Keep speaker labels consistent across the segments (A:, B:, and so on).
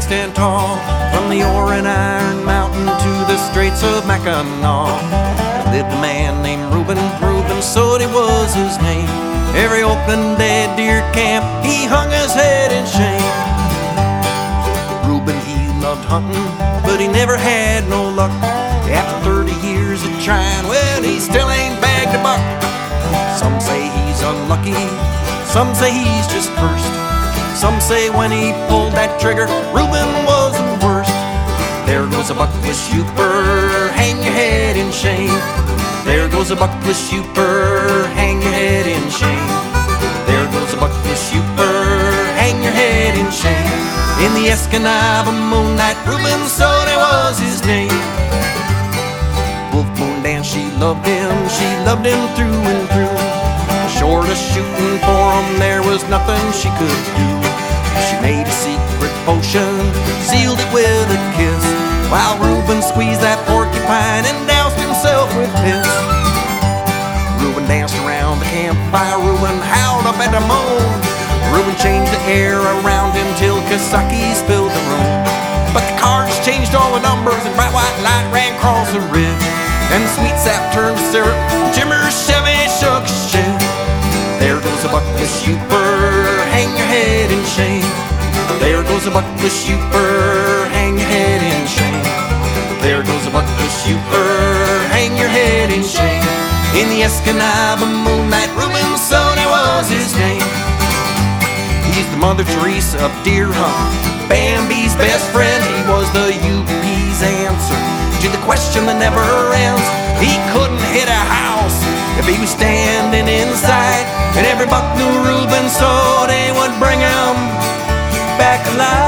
A: stand tall, from the ore and iron mountain to the Straits of Mackinac. There lived a man named Reuben Soddy was his name. Every opening day at deer camp, he hung his head in shame. Reuben, he loved hunting, but he never had no luck. After 30 years of trying, well, he still ain't bagged a buck. Some say he's unlucky, some say he's just cursed. Some say when he pulled that trigger, Reuben was the worst. There goes a buckless youper, hang your head in shame. There goes a buckless youper, hang your head in shame. There goes a buckless youper, hang your head in shame. In the Escanaba moonlight, Reuben Soddy was his name. Wolf Moon Dan, she loved him through and through. Short of shooting for him, there was nothing she could do. She made a secret potion, sealed it with a kiss, while Reuben squeezed that porcupine and doused himself with piss. Reuben danced around the campfire, Reuben howled up at the moon. Reuben changed the air around him till Kosaki spilled the room. But the cards changed all the numbers and bright white light ran across the ridge. And sweet sap turned to syrup, Jimmer's Chevy shook his chin. There goes a buckless youper, hang your head in shame. There goes a buckless youper, hang your head in shame. There goes a buckless youper, hang your head in shame. In the Escanaba moonlight, Reuben Soddy was his name. He's the Mother Teresa of deer hunting, Bambi's best friend. He was the UP's answer to the question that never ends. He couldn't hit a house if he was standing inside, and every buck knew Reuben Soddy would bring him back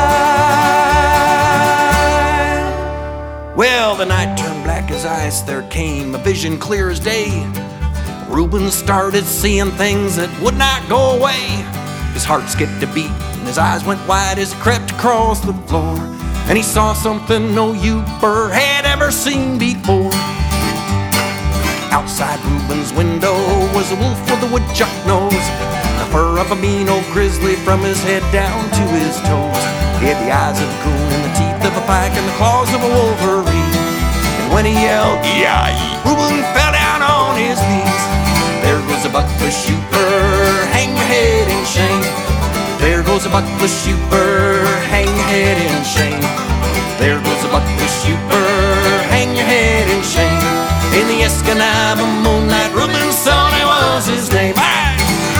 A: alive. Well, the night turned black as ice. There came a vision clear as day. Reuben started seeing things that would not go away. His heart skipped a beat and his eyes went wide as he crept across the floor. And he saw something no youper had ever seen before. Outside Reuben's window was a wolf with a woodchuck nose, the fur of a mean old grizzly from his head down to his toes. He had the eyes of a coon and the teeth of a pike and the claws of a wolverine. And when he yelled, "Yi-yi!" Reuben fell down on his knees. There goes a buckless youper, hang your head in shame. There goes a buckless youper, hang your head in shame. There goes a buckless youper, hang your head in shame. In the Escanaba moonlight, Reuben Soddy was his name. Aye!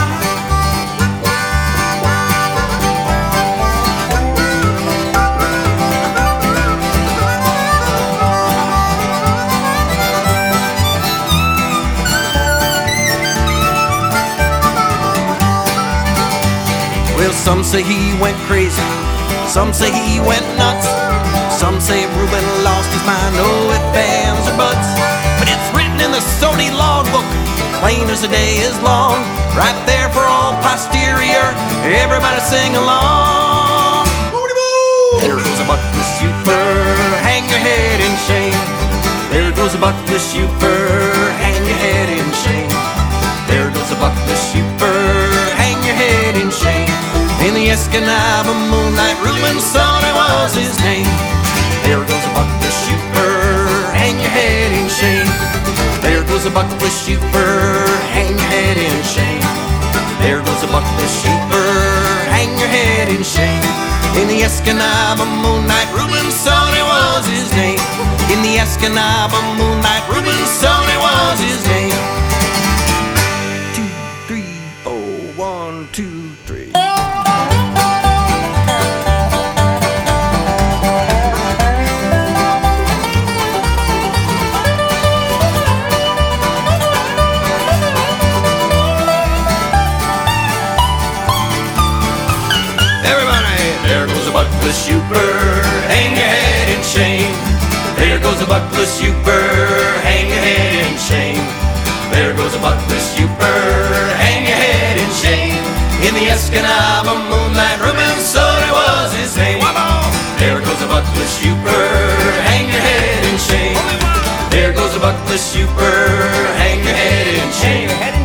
A: Well, some say he went crazy, some say he went nuts, some say Reuben lost his mind, oh, ifs, ands, or buts. But it's written in the Soddy logbook, plain as the day is long, right there for all posterior, everybody sing along. There goes a buckless youper, hang your head in shame. There goes a buckless youper, hang your head in shame. There goes a buckless youper, hang your head in shame. In the Escanaba moonlight, Reuben Soddy was his name. There goes a buckless youper, hang your head in shame. There goes a buckless youper, hang your head in shame. There goes a buckless youper, hang your head in shame. In the Escanaba moonlight, Reuben Soddy was his name. In the Escanaba moonlight, Reuben Soddy was his name. 2, 3, 4, 1, 2, 3. There goes a buckless youper, hang your head in shame. There goes a buckless youper, hang your head in shame. There goes a buckless youper, hang your head in shame. In the Escanaba moonlight, Reuben Soddy was his name. There goes a buckless youper, hang your head in shame. There goes a buckless youper, hang your head in shame.